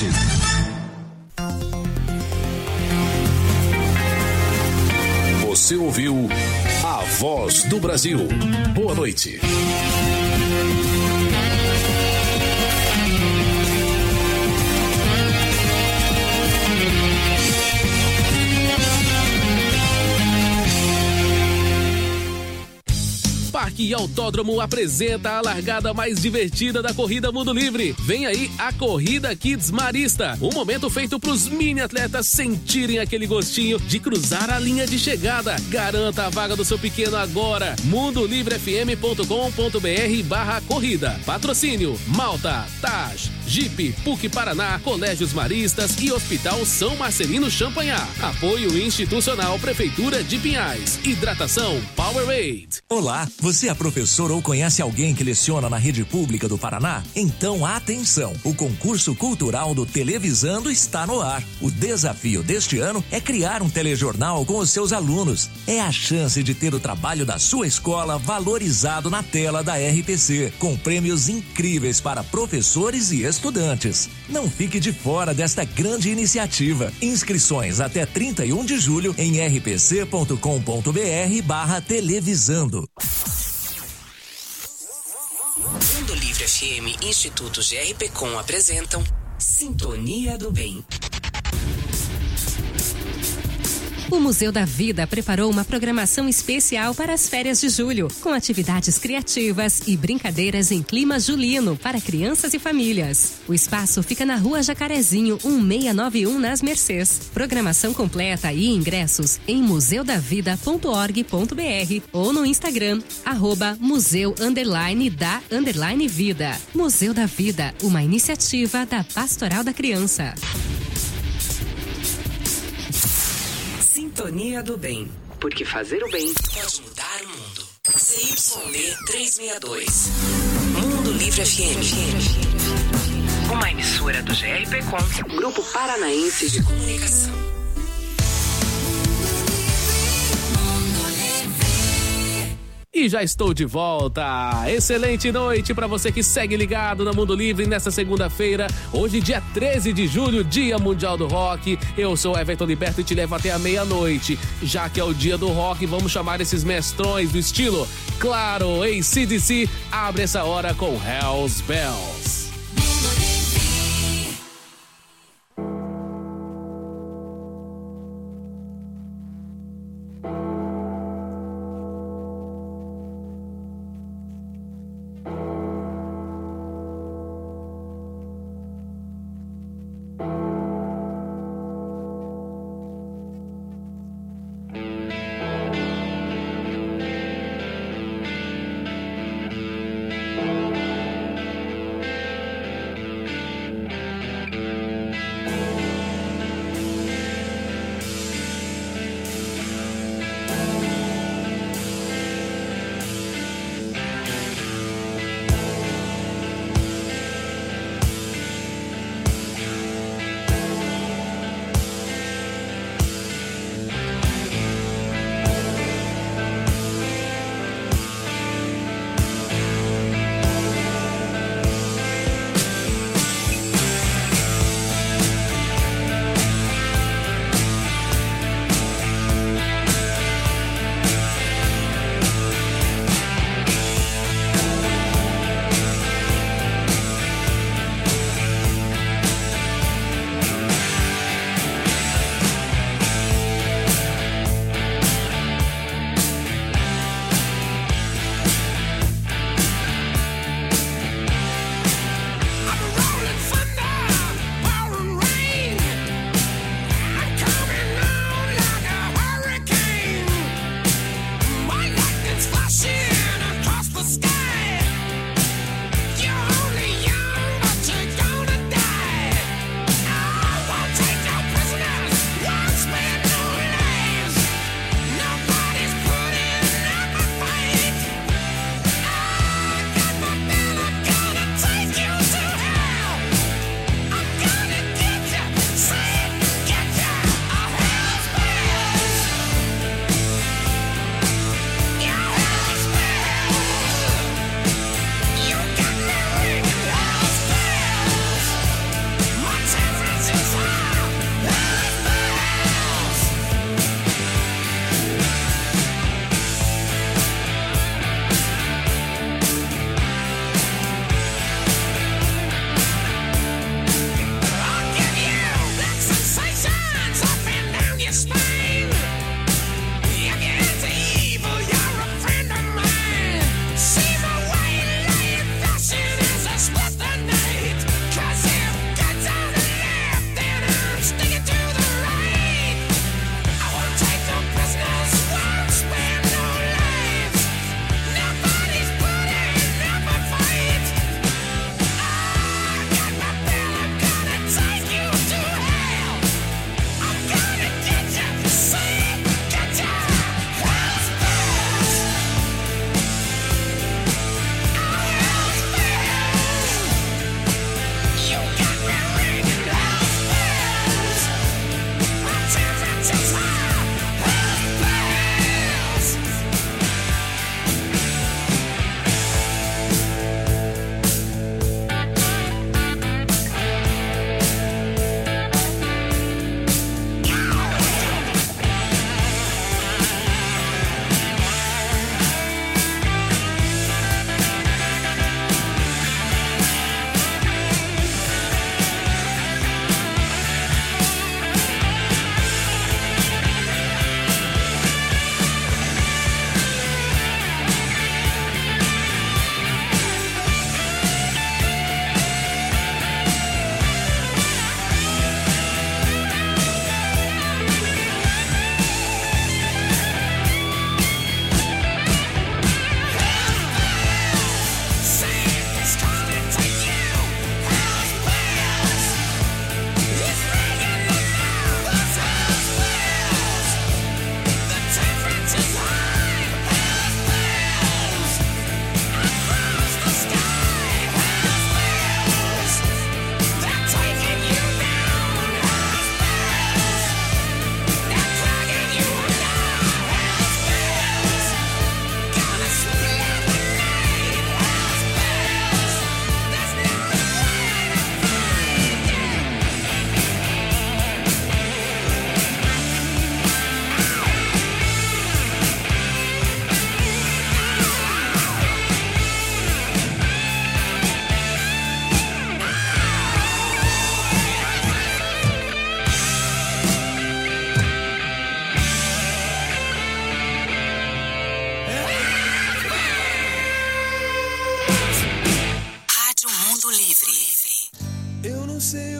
Você ouviu A Voz do Brasil. Boa noite. Parque Autódromo apresenta a largada mais divertida da corrida Mundo Livre. Vem aí a Corrida Kids Marista, um momento feito para os mini atletas sentirem aquele gostinho de cruzar a linha de chegada. Garanta a vaga do seu pequeno agora. mundo livre f m ponto com ponto b r barra corrida. Patrocínio Malta, Taj, Jeep, P U C Paraná, Colégios Maristas e Hospital São Marcelino Champanhar. Apoio institucional Prefeitura de Pinhais. Hidratação Powerade. Olá, você é professor ou conhece alguém que leciona na rede pública do Paraná? Então atenção, o concurso cultural do Televisando está no ar. O desafio deste ano é criar um telejornal com os seus alunos. É a chance de ter o trabalho da sua escola valorizado na tela da R P C, com prêmios incríveis para professores e estudantes. Não fique de fora desta grande iniciativa. Inscrições até trinta e um de julho em r p c ponto com ponto b r barra televisando. Mundo Livre F M e Instituto G R P Com apresentam Sintonia do Bem. O Museu da Vida preparou uma programação especial para as férias de julho, com atividades criativas e brincadeiras em clima julino para crianças e famílias. O espaço fica na Rua Jacarezinho, um seis nove um, nas Mercês. Programação completa e ingressos em museu da vida ponto org ponto b r ou no Instagram, arroba museu underline da underline vida. Museu da Vida, uma iniciativa da Pastoral da Criança. Sintonia do Bem, porque fazer o bem pode mudar o mundo. C Y D trezentos e sessenta e dois, Mundo Livre F M. uma emissora do G R P Com, Grupo Paranaense de Comunicação. E já estou de volta. Excelente noite para você que segue ligado na Mundo Livre nessa segunda-feira. Hoje, dia treze de julho, Dia Mundial do Rock. Eu sou Everton Liberto e te levo até a meia-noite. Já que é o dia do rock, vamos chamar esses mestrões do estilo. Claro, A C D C abre essa hora com Hell's Bells.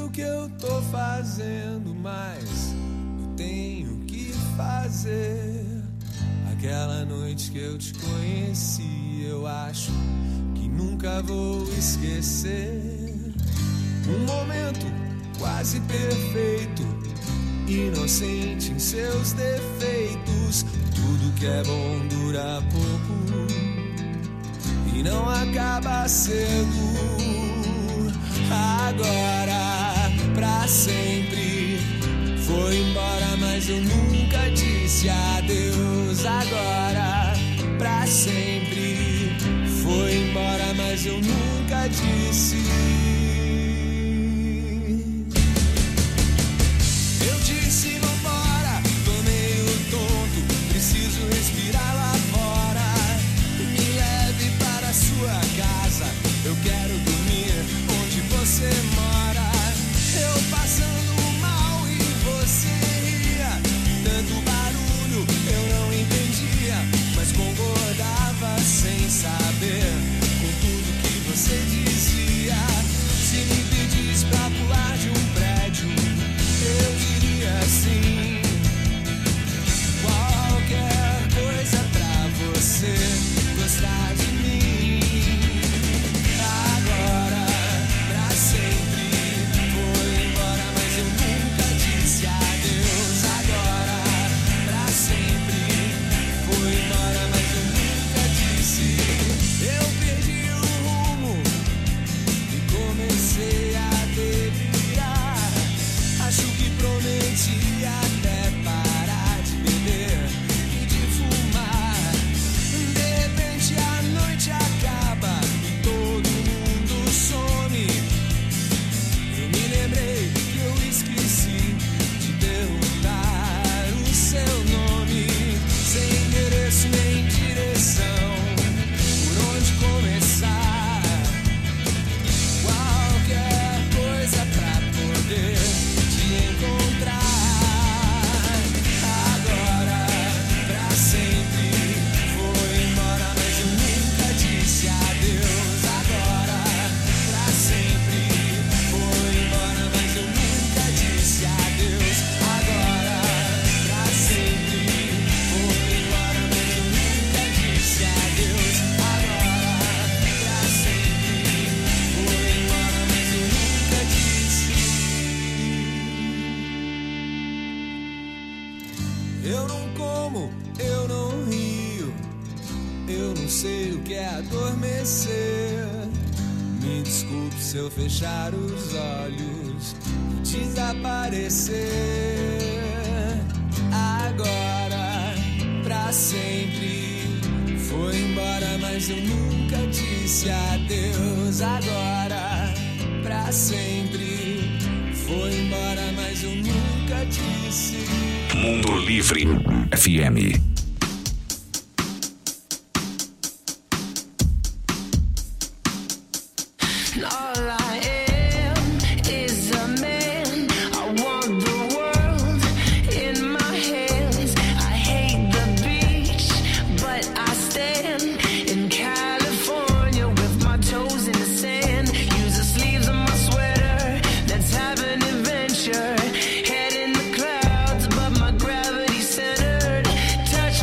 o que eu tô fazendo, mas eu tenho que fazer. Aquela noite que eu te conheci, eu acho que nunca vou esquecer. Um momento quase perfeito, inocente em seus defeitos. Tudo que é bom dura pouco e não acaba cedo. Agora, pra sempre, foi embora, mas eu nunca disse adeus. Agora, pra sempre, foi embora, mas eu nunca disse. Eu disse vambora, tô meio tonto, preciso respirar lá fora. Me leve para a sua casa, eu quero dormir onde você mora. Eu passando mal e você ria, tanto barulho eu não entendia, mas concordava sem saber com tudo que você dizia. Se me pedisse pra pular de um prédio, eu diria sim. Qualquer coisa pra você gostar de mim. Agora, pra sempre, foi embora, mas eu nunca disse adeus. Agora, pra sempre, foi embora, mas eu nunca disse. Eu perdi o rumo e comecei a delirar. Acho que prometi até parar de beber e de fumar. De repente a noite acaba e todo mundo some. Eu me lembrei que eu esqueci de perguntar o seu nome. Sem endereço nem direção, por onde começar? Qualquer coisa pra poder te encontrar. Agora, pra sempre, foi embora, mas eu nunca disse adeus. Agora, pra sempre, foi embora, mas eu nunca disse adeus. Agora, pra sempre, foi embora, mas eu nunca disse adeus. Agora, pra sempre, foi embora, mas eu nunca disse. Eu não como, eu não rio, eu não sei o que é adormecer. Me desculpe se eu fechar os olhos e desaparecer. Agora, pra sempre, foi embora, mas eu nunca disse adeus. Agora, pra sempre, foi embora, mas eu nunca disse. Mundo Livre F M. All I am is a man. I want the world in my hands. I hate the beach, but I stand in California with my toes in the sand. Use the sleeves of my sweater. Let's have an adventure. Head in the clouds, but my gravity centered. Touch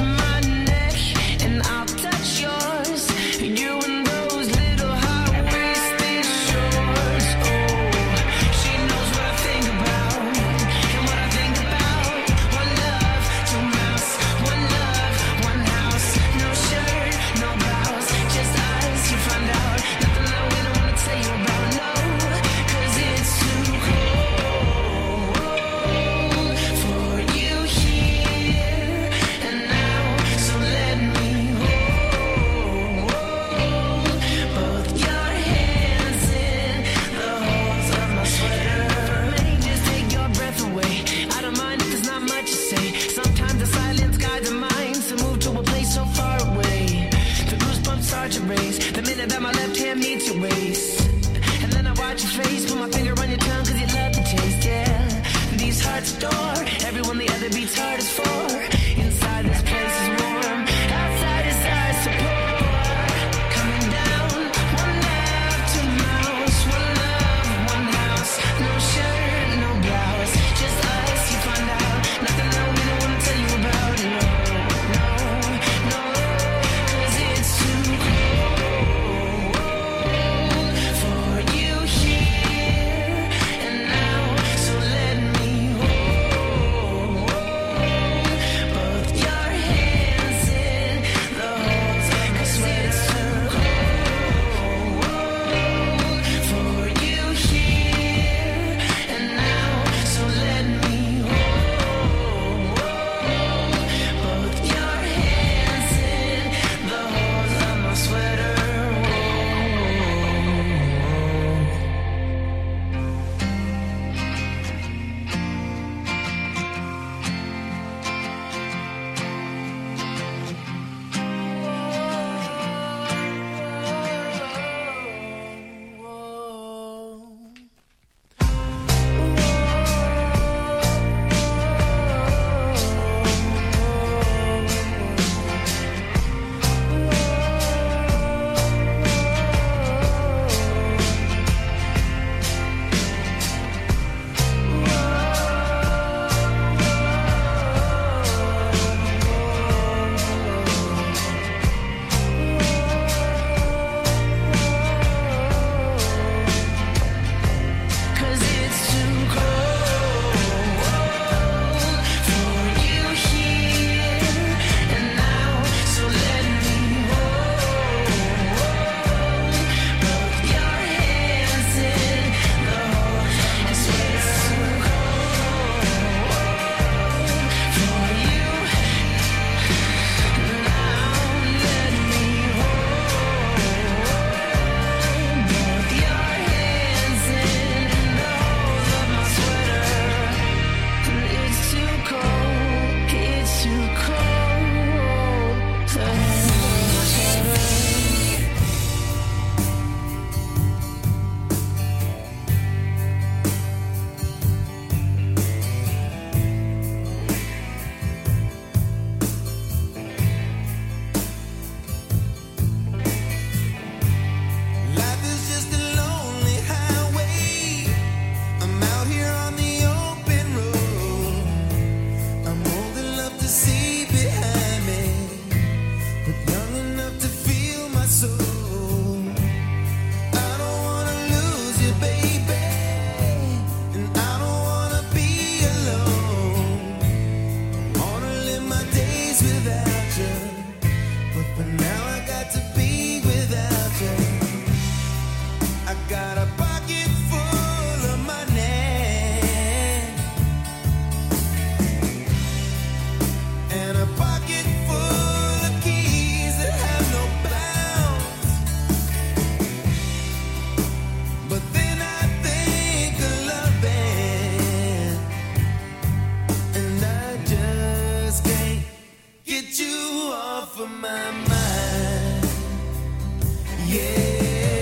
off of my mind. Yeah.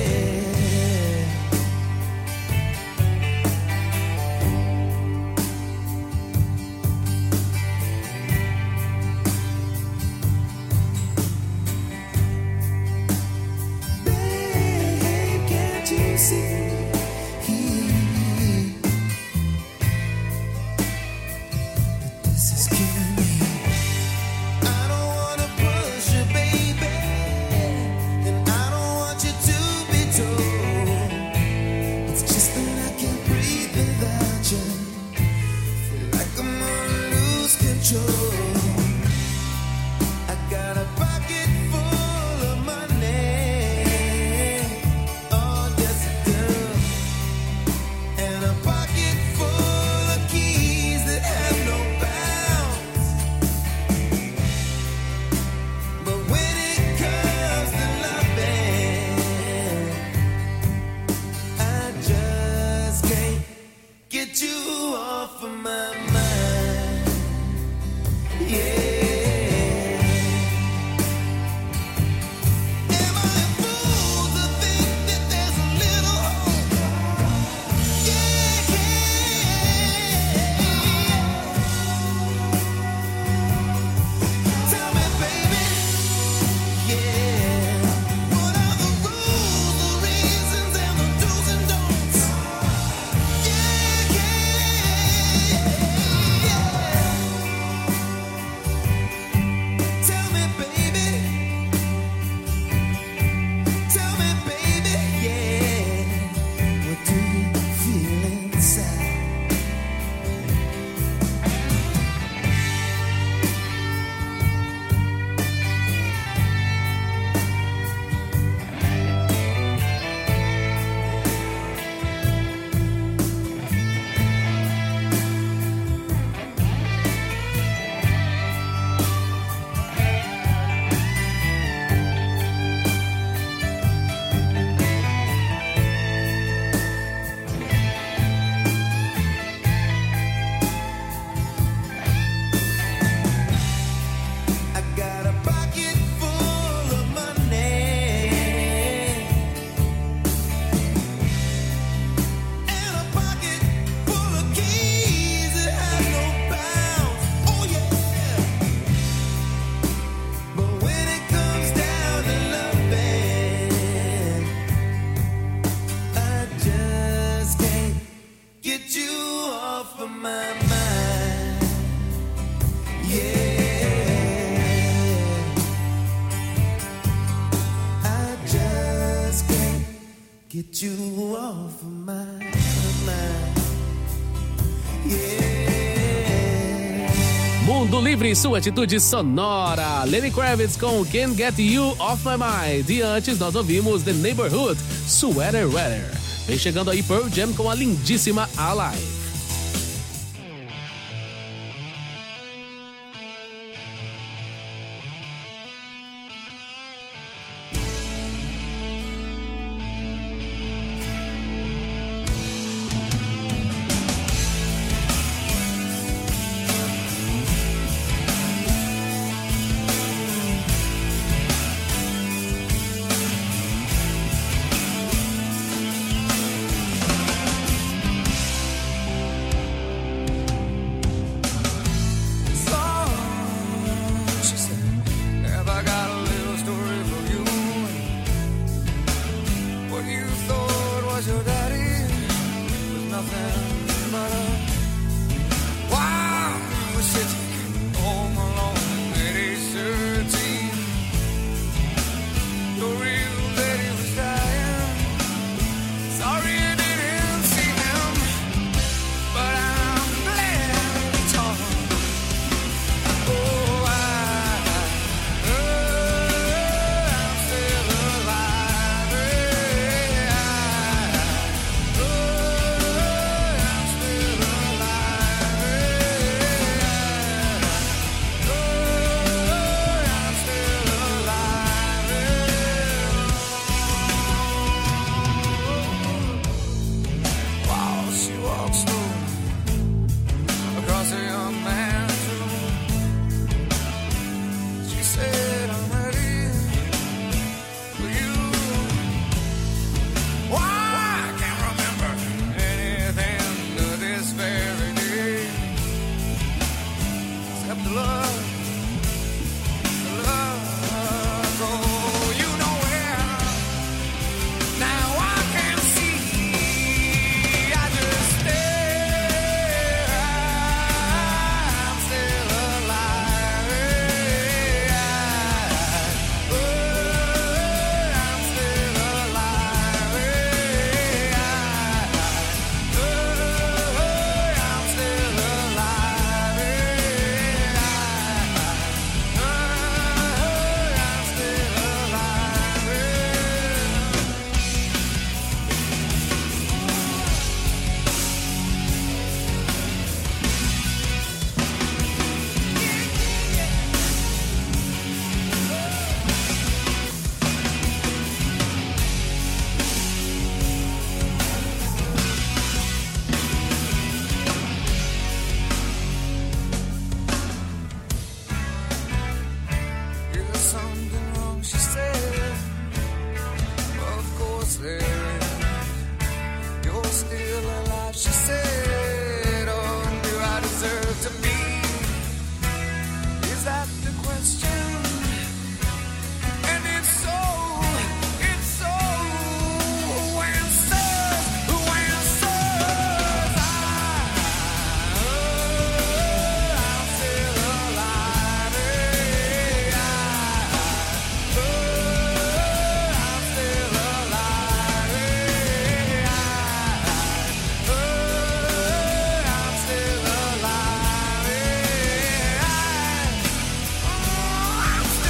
Babe, can't you see? Get you off of my mind. Yeah. Mundo Livre, sua atitude sonora. Lenny Kravitz com Can't Get You Off My Mind. E antes nós ouvimos The Neighborhood, Sweater Weather. Vem chegando aí Pearl Jam com a lindíssima Alive. said I'm is a song